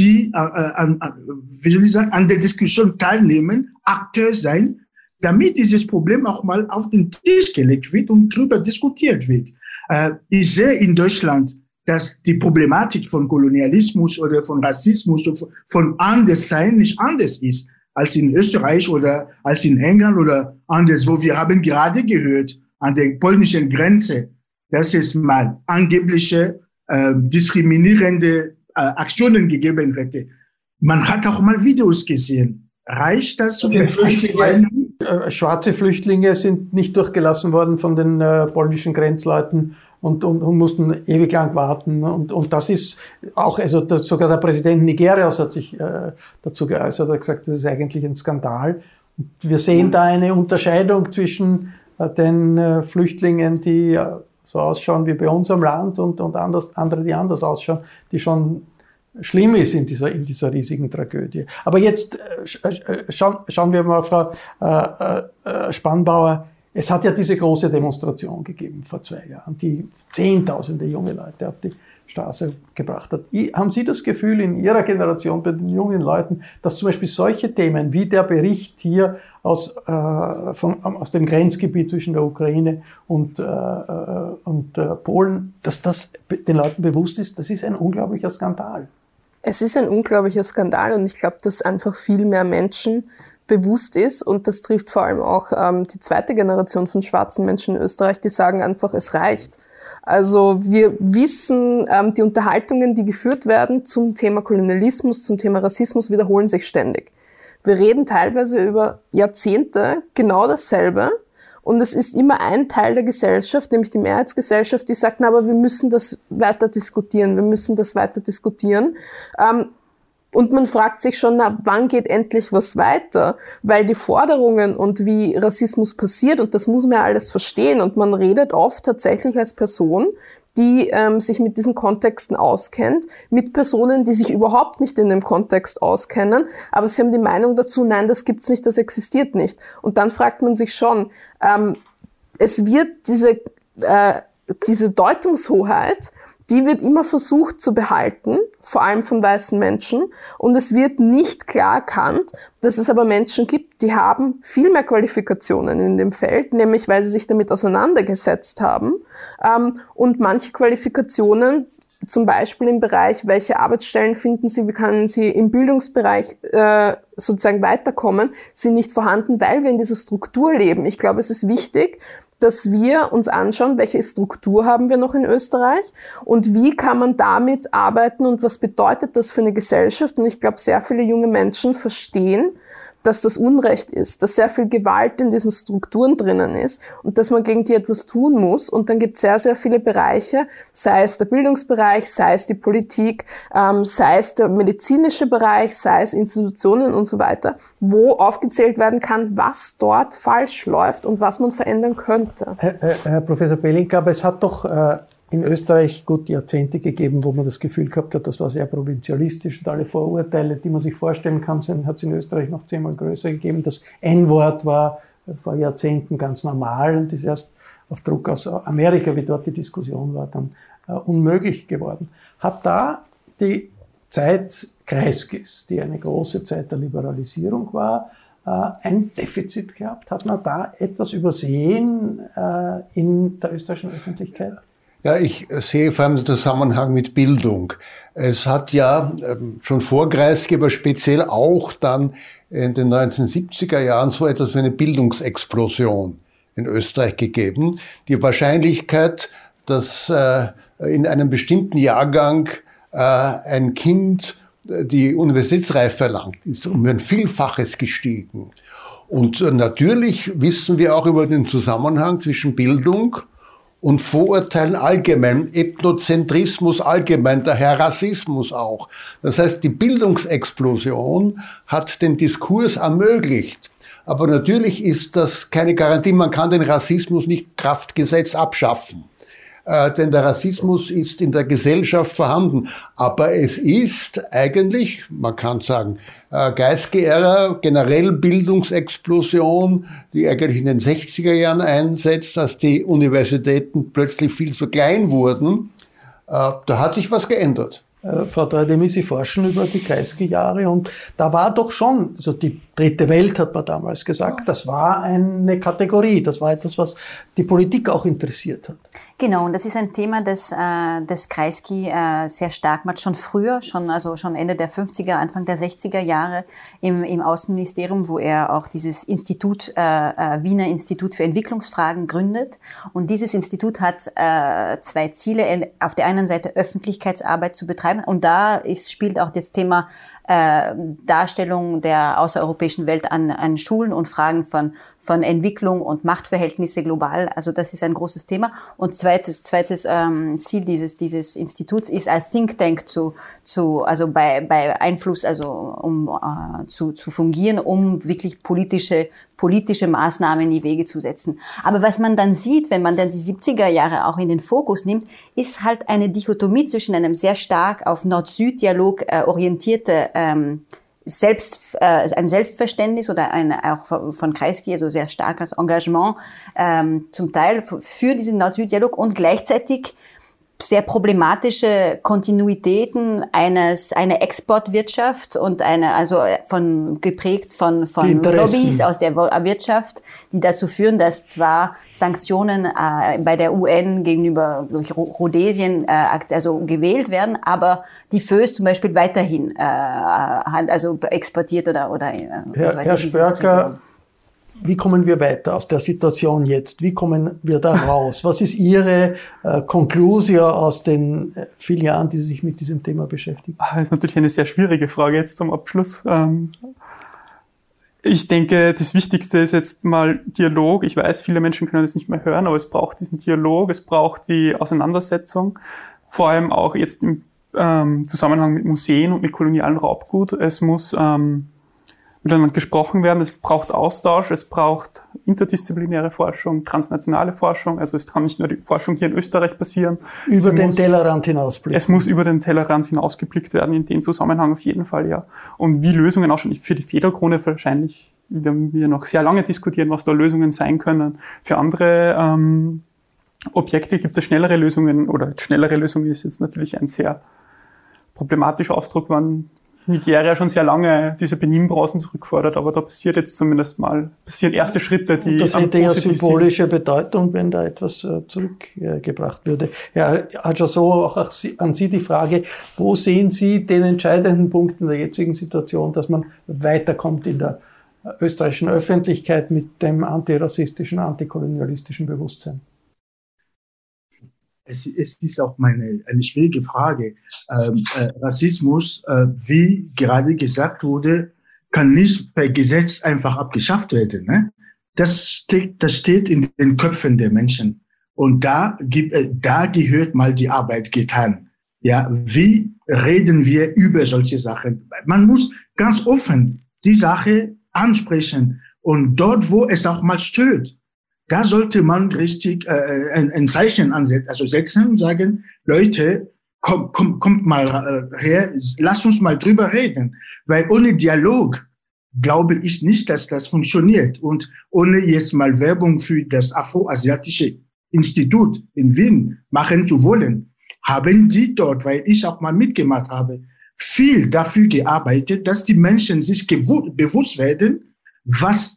der Diskussion teilnehmen, Akteur sein, damit dieses Problem auch mal auf den Tisch gelegt wird und darüber diskutiert wird. Ich sehe in Deutschland, dass die Problematik von Kolonialismus oder von Rassismus oder von Anderssein nicht anders ist als in Österreich oder als in England oder anderswo. Wir haben gerade gehört, an der polnischen Grenze, dass es mal angebliche diskriminierende Aktionen gegeben hätte. Man hat auch mal Videos gesehen. Reicht das? Schwarze Flüchtlinge sind nicht durchgelassen worden von den polnischen Grenzleuten und mussten ewig lang warten. Und das ist auch, also sogar der Präsident Nigerias hat sich dazu geäußert, hat gesagt, das ist eigentlich ein Skandal. Und wir sehen da eine Unterscheidung zwischen den Flüchtlingen, die so ausschauen wie bei uns am Land und andere, die anders ausschauen, die schon schlimm ist in dieser riesigen Tragödie. Aber jetzt schauen wir mal, Frau Spannbauer, es hat ja diese große Demonstration gegeben vor 2 Jahren, die Zehntausende junge Leute auf die Straße gebracht hat. Haben Sie das Gefühl in Ihrer Generation, bei den jungen Leuten, dass zum Beispiel solche Themen wie der Bericht hier aus dem Grenzgebiet zwischen der Ukraine und Polen, dass das den Leuten bewusst ist, das ist ein unglaublicher Skandal? Es ist ein unglaublicher Skandal und ich glaube, dass einfach viel mehr Menschen bewusst ist und das trifft vor allem auch die zweite Generation von schwarzen Menschen in Österreich, die sagen einfach, es reicht. Also wir wissen, die Unterhaltungen, die geführt werden zum Thema Kolonialismus, zum Thema Rassismus, wiederholen sich ständig. Wir reden teilweise über Jahrzehnte genau dasselbe und es ist immer ein Teil der Gesellschaft, nämlich die Mehrheitsgesellschaft, die sagt, na, aber wir müssen das weiter diskutieren, Und man fragt sich schon, na, wann geht endlich was weiter? Weil die Forderungen und wie Rassismus passiert, und das muss man ja alles verstehen, und man redet oft tatsächlich als Person, die sich mit diesen Kontexten auskennt, mit Personen, die sich überhaupt nicht in dem Kontext auskennen, aber sie haben die Meinung dazu, nein, das gibt's nicht, das existiert nicht. Und dann fragt man sich schon, es wird diese Deutungshoheit, die wird immer versucht zu behalten, vor allem von weißen Menschen. Und es wird nicht klar erkannt, dass es aber Menschen gibt, die haben viel mehr Qualifikationen in dem Feld, nämlich weil sie sich damit auseinandergesetzt haben. Und manche Qualifikationen, zum Beispiel im Bereich, welche Arbeitsstellen finden Sie, wie können Sie im Bildungsbereich sozusagen weiterkommen, sind nicht vorhanden, weil wir in dieser Struktur leben. Ich glaube, es ist wichtig, dass wir uns anschauen, welche Struktur haben wir noch in Österreich und wie kann man damit arbeiten und was bedeutet das für eine Gesellschaft. Und ich glaube, sehr viele junge Menschen verstehen, dass das Unrecht ist, dass sehr viel Gewalt in diesen Strukturen drinnen ist und dass man gegen die etwas tun muss. Und dann gibt es sehr, sehr viele Bereiche, sei es der Bildungsbereich, sei es die Politik, sei es der medizinische Bereich, sei es Institutionen und so weiter, wo aufgezählt werden kann, was dort falsch läuft und was man verändern könnte. Herr Professor Belinka, aber es hat doch in Österreich gut Jahrzehnte gegeben, wo man das Gefühl gehabt hat, das war sehr provinzialistisch und alle Vorurteile, die man sich vorstellen kann, hat es in Österreich noch 10-mal größer gegeben. Das N-Wort war vor Jahrzehnten ganz normal und ist erst auf Druck aus Amerika, wie dort die Diskussion war, dann unmöglich geworden. Hat da die Zeit Kreiskys, die eine große Zeit der Liberalisierung war, ein Defizit gehabt? Hat man da etwas übersehen in der österreichischen Öffentlichkeit? Ja, ich sehe vor allem den Zusammenhang mit Bildung. Es hat ja schon vor Kreisky, aber speziell auch dann in den 1970er Jahren so etwas wie eine Bildungsexplosion in Österreich gegeben. Die Wahrscheinlichkeit, dass in einem bestimmten Jahrgang ein Kind die Universitätsreife erlangt, ist um ein Vielfaches gestiegen. Und natürlich wissen wir auch über den Zusammenhang zwischen Bildung und Vorurteilen allgemein, Ethnozentrismus allgemein, daher Rassismus auch. Das heißt, die Bildungsexplosion hat den Diskurs ermöglicht. Aber natürlich ist das keine Garantie, man kann den Rassismus nicht Kraftgesetz abschaffen. Denn der Rassismus ist in der Gesellschaft vorhanden. Aber es ist eigentlich, man kann sagen, Kreisky-Ära, generell Bildungsexplosion, die eigentlich in den 60er Jahren einsetzt, dass die Universitäten plötzlich viel zu klein wurden. Da hat sich was geändert. Frau Dreidemi, Sie forschen über die Kreisky-Jahre und da war doch schon, also die dritte Welt hat man damals gesagt, das war eine Kategorie, das war etwas, was die Politik auch interessiert hat. Genau, und das ist ein Thema, das Kreisky sehr stark macht, schon früher, schon Ende der 50er, Anfang der 60er Jahre im Außenministerium, wo er auch dieses Institut, Wiener Institut für Entwicklungsfragen gründet. Und dieses Institut hat zwei Ziele, auf der einen Seite Öffentlichkeitsarbeit zu betreiben und da spielt auch das Thema Darstellung der außereuropäischen Welt an Schulen und Fragen von Entwicklung und Machtverhältnisse global. Also das ist ein großes Thema. Und zweites Ziel dieses Instituts ist als Think Tank also bei Einfluss, zu fungieren, um wirklich politische Maßnahmen in die Wege zu setzen. Aber was man dann sieht, wenn man dann die 70er Jahre auch in den Fokus nimmt, ist halt eine Dichotomie zwischen einem sehr stark auf Nord-Süd-Dialog orientierte ein Selbstverständnis oder auch von Kreisky, also sehr starkes Engagement zum Teil für diesen Nord-Süd-Dialog und gleichzeitig sehr problematische Kontinuitäten einer Exportwirtschaft und geprägt von Lobbys aus der Wirtschaft, die dazu führen, dass zwar Sanktionen bei der UN gegenüber durch Rhodesien gewählt werden, aber die Föß zum Beispiel weiterhin exportiert oder Herr Spörker, wie kommen wir weiter aus der Situation jetzt? Wie kommen wir da raus? Was ist Ihre Conclusio aus den vielen Jahren, die Sie sich mit diesem Thema beschäftigen? Das ist natürlich eine sehr schwierige Frage jetzt zum Abschluss. Ich denke, das Wichtigste ist jetzt mal Dialog. Ich weiß, viele Menschen können das nicht mehr hören, aber es braucht diesen Dialog, es braucht die Auseinandersetzung, vor allem auch jetzt im Zusammenhang mit Museen und mit kolonialem Raubgut. Es muss miteinander gesprochen werden, es braucht Austausch, es braucht interdisziplinäre Forschung, transnationale Forschung, also es kann nicht nur die Forschung hier in Österreich passieren. Über den Tellerrand hinausblicken. Es muss über den Tellerrand hinausgeblickt werden, in dem Zusammenhang auf jeden Fall, ja. Und wie Lösungen ausschauen, für die Federkrone wahrscheinlich, werden wir noch sehr lange diskutieren, was da Lösungen sein können. Für andere Objekte gibt es schnellere Lösungen, oder schnellere Lösungen ist jetzt natürlich ein sehr problematischer Ausdruck, wann Nigeria schon sehr lange diese Benin-Brasen zurückfordert, aber da passieren erste Schritte, die das hätte ja symbolische Bedeutung, wenn da etwas zurückgebracht würde. Herr Adjaso, auch an Sie die Frage, wo sehen Sie den entscheidenden Punkt in der jetzigen Situation, dass man weiterkommt in der österreichischen Öffentlichkeit mit dem antirassistischen, antikolonialistischen Bewusstsein? Es ist auch eine schwierige Frage. Rassismus, wie gerade gesagt wurde, kann nicht per Gesetz einfach abgeschafft werden. Ne? Das steht in den Köpfen der Menschen. Und da gehört mal die Arbeit getan. Ja, wie reden wir über solche Sachen? Man muss ganz offen die Sache ansprechen. Und dort, wo es auch mal stört, da sollte man richtig ein Zeichen setzen und sagen, Leute, kommt mal her, lasst uns mal drüber reden. Weil ohne Dialog glaube ich nicht, dass das funktioniert. Und ohne jetzt mal Werbung für das Afroasiatische Institut in Wien machen zu wollen, haben die dort, weil ich auch mal mitgemacht habe, viel dafür gearbeitet, dass die Menschen sich bewusst werden, was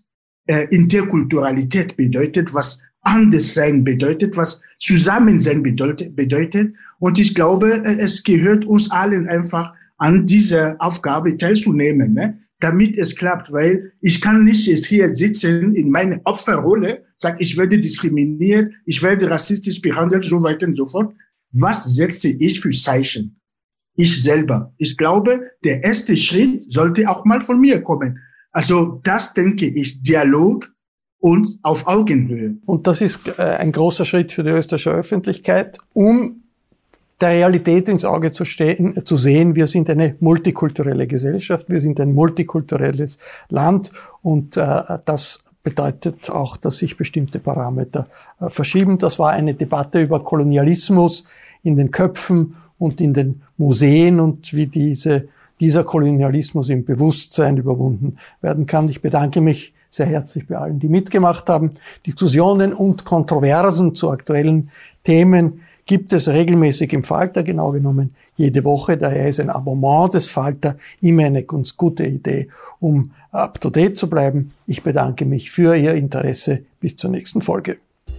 Interkulturalität bedeutet, was Anderssein bedeutet, was Zusammensein bedeutet. Und ich glaube, es gehört uns allen einfach an dieser Aufgabe teilzunehmen, ne? Damit es klappt, weil ich kann nicht jetzt hier sitzen in meiner Opferrolle, sagen, ich werde diskriminiert, ich werde rassistisch behandelt, so weiter und so fort. Was setze ich für Zeichen? Ich selber. Ich glaube, der erste Schritt sollte auch mal von mir kommen. Also das denke ich, Dialog und auf Augenhöhe. Und das ist ein großer Schritt für die österreichische Öffentlichkeit, um der Realität ins Auge zu sehen. Wir sind eine multikulturelle Gesellschaft, wir sind ein multikulturelles Land und das bedeutet auch, dass sich bestimmte Parameter verschieben. Das war eine Debatte über Kolonialismus in den Köpfen und in den Museen und wie dieser Kolonialismus im Bewusstsein überwunden werden kann. Ich bedanke mich sehr herzlich bei allen, die mitgemacht haben. Diskussionen und Kontroversen zu aktuellen Themen gibt es regelmäßig im Falter, genau genommen jede Woche. Daher ist ein Abonnement des Falter immer eine ganz gute Idee, um up-to-date zu bleiben. Ich bedanke mich für Ihr Interesse. Bis zur nächsten Folge.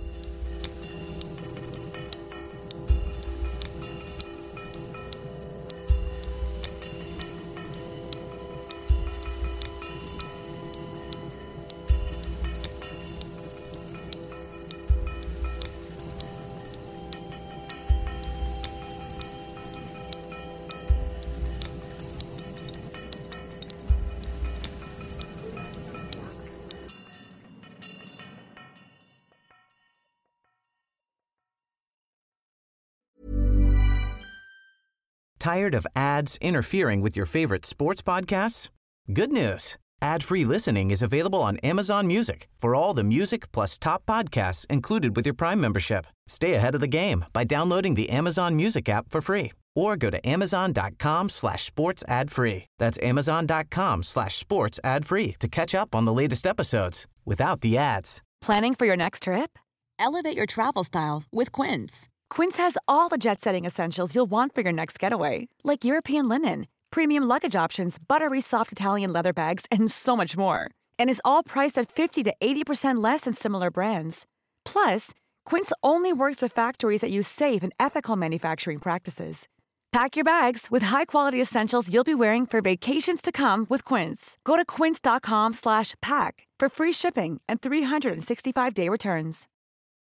Tired of ads interfering with your favorite sports podcasts? Good news. Ad-free listening is available on Amazon Music for all the music plus top podcasts included with your Prime membership. Stay ahead of the game by downloading the Amazon Music app for free or go to amazon.com/sports ad free. That's amazon.com/sports ad free to catch up on the latest episodes without the ads. Planning for your next trip? Elevate your travel style with Quince. Quince has all the jet-setting essentials you'll want for your next getaway, like European linen, premium luggage options, buttery soft Italian leather bags, and so much more. And is all priced at 50 to 80% less than similar brands. Plus, Quince only works with factories that use safe and ethical manufacturing practices. Pack your bags with high-quality essentials you'll be wearing for vacations to come with Quince. Go to quince.com/pack for free shipping and 365-day returns.